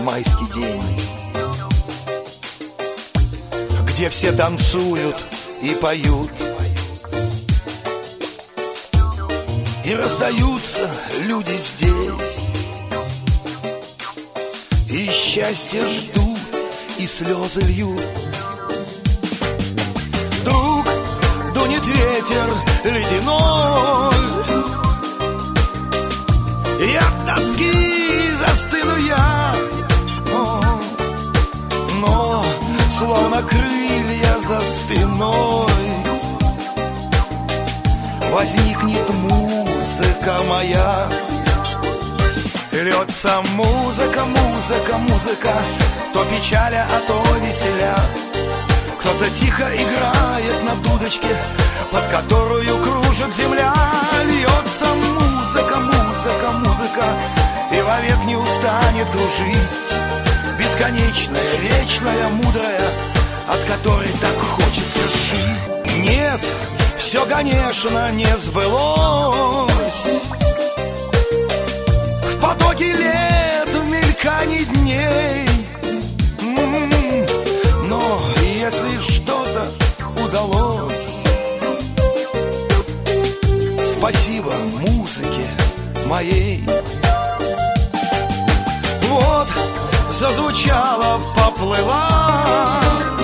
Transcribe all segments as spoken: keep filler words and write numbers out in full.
майский день, где все танцуют и поют, и раздаются люди здесь, и счастье ждут, и слезы льют. Вдруг дунет ветер ледяной, и от тоски застыну я, но, но словно крылья за спиной возникнет музыка моя. Льется музыка, музыка, музыка, то печаля, а то веселя. Кто-то тихо играет на дудочке, под которую кружит земля. Льется музыка, музыка, музыка, и вовек не устанет кружить. Бесконечная, вечная, мудрая, от которой так хочется жить. Нет, все, конечно, не сбылось в потоке лет, в мелькании дней. Но если что-то удалось, спасибо музыке моей. Вот зазвучала, поплыла,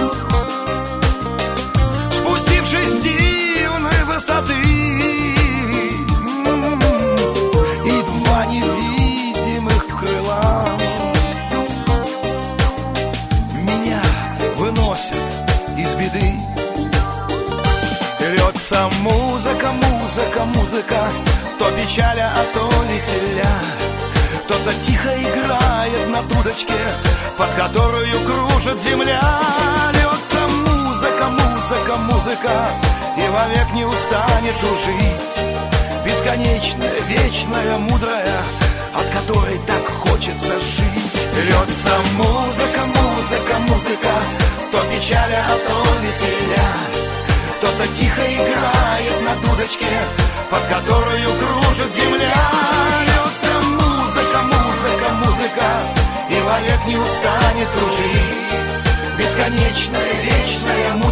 спустившись с дивной высоты, и два невидимых крыла меня выносят из беды. Льется музыка, музыка, музыка, то печаля, а то веселя. Кто-то тихо играет на дудочке, под которую кружит земля. Льется музыка, музыка, музыка, и вовек не устанет кружить. Бесконечная, вечная, мудрая, от которой так хочется жить. Льется музыка, музыка, музыка, то печаля, а то веселя. Кто-то тихо играет на дудочке, под которую кружит земля. Льется музыка, музыка, музыка, и вовек не устанет кружить. Бесконечная, вечная, мудрая,